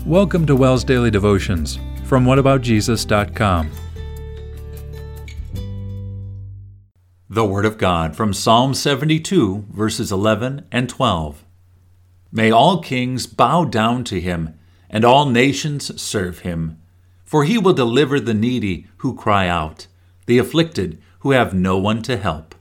Welcome to WELS Daily Devotions from whataboutjesus.com. The Word of God from Psalm 72, verses 11 and 12. May all kings bow down to him, and all nations serve him. For he will deliver the needy who cry out, the afflicted who have no one to help.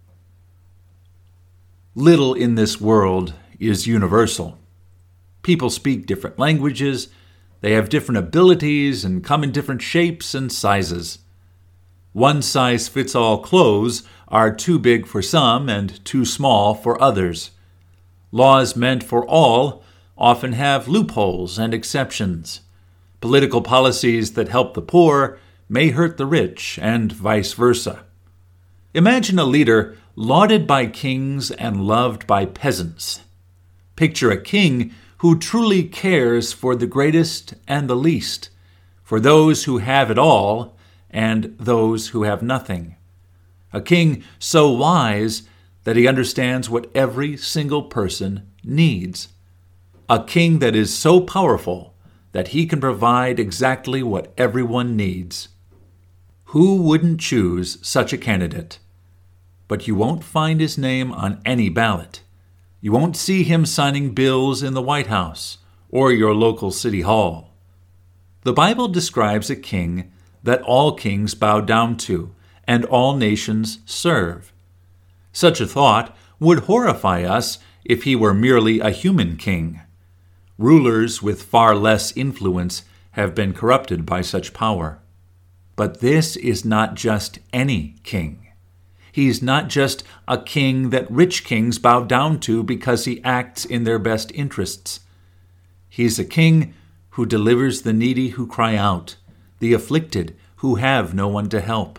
Little in this world is universal. People speak different languages, they have different abilities, and come in different shapes and sizes. One-size-fits-all clothes are too big for some and too small for others. Laws meant for all often have loopholes and exceptions. Political policies that help the poor may hurt the rich, and vice versa. Imagine a leader lauded by kings and loved by peasants. Picture a king who truly cares for the greatest and the least, for those who have it all and those who have nothing. A king so wise that he understands what every single person needs. A king that is so powerful that he can provide exactly what everyone needs. Who wouldn't choose such a candidate? But you won't find his name on any ballot. You won't see him signing bills in the White House or your local city hall. The Bible describes a king that all kings bow down to and all nations serve. Such a thought would horrify us if he were merely a human king. Rulers with far less influence have been corrupted by such power. But this is not just any king. He's not just a king that rich kings bow down to because he acts in their best interests. He's a king who delivers the needy who cry out, the afflicted who have no one to help.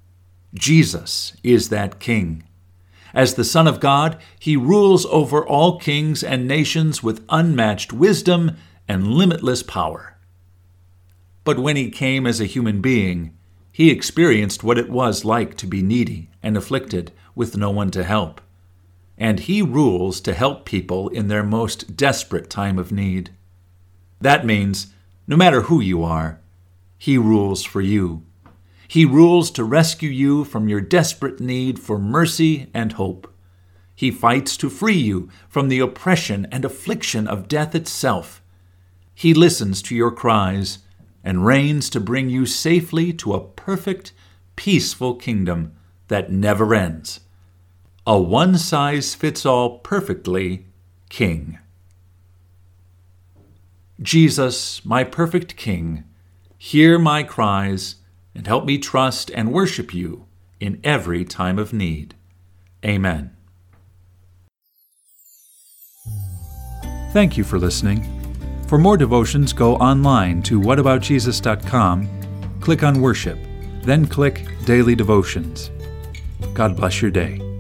Jesus is that king. As the Son of God, he rules over all kings and nations with unmatched wisdom and limitless power. But when he came as a human being, he experienced what it was like to be needy and afflicted with no one to help. And he rules to help people in their most desperate time of need. That means, no matter who you are, he rules for you. He rules to rescue you from your desperate need for mercy and hope. He fights to free you from the oppression and affliction of death itself. He listens to your cries and reigns to bring you safely to a perfect, peaceful kingdom that never ends. A one-size-fits-all perfectly king. Jesus, my perfect King, hear my cries and help me trust and worship you in every time of need. Amen. Thank you for listening. For more devotions, go online to whataboutjesus.com, click on Worship, then click Daily Devotions. God bless your day.